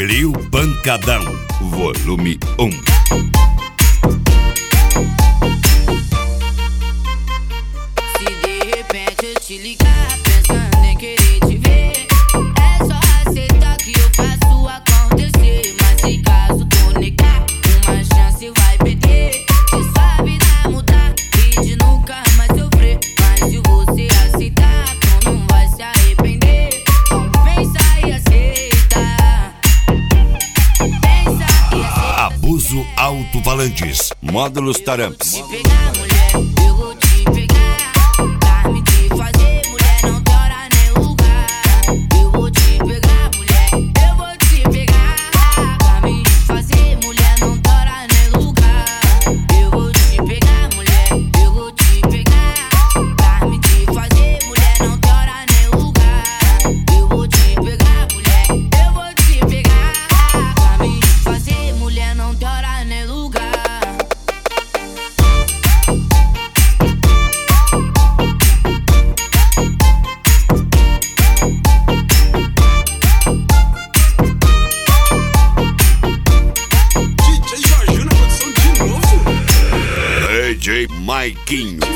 Clio Pancadão, volume 1. Se de repente eu te ligar pensando em querer te ver, é só aceitar que eu faço acontecer. Mas se caso tu negar, uma chance vai perder. Cê sabe não mudar e de nunca mais sofrer. Mas se você aceitar, tu não vai se arrepender. Então pensa e aceita. Pensa e aceita. Abuso Alto-Falantes, módulos Taramps. Me pegar, mulher, eu vou te pegar. Pra me te fazer, mulher, não tem hora nem lugar. Eu vou te pegar, mulher, eu vou te pegar. Pra me te fazer, mulher, não tem hora nem lugar. Eu vou te pegar, mulher, eu vou te pegar. Pra me te fazer, mulher, não tem hora nem lugar. Eu vou te pegar, mulher, eu vou te pegar. Pra me te fazer, mulher, não tem hora nem lugar. DJ Jorginho na produção de novo. DJ Maiquinho.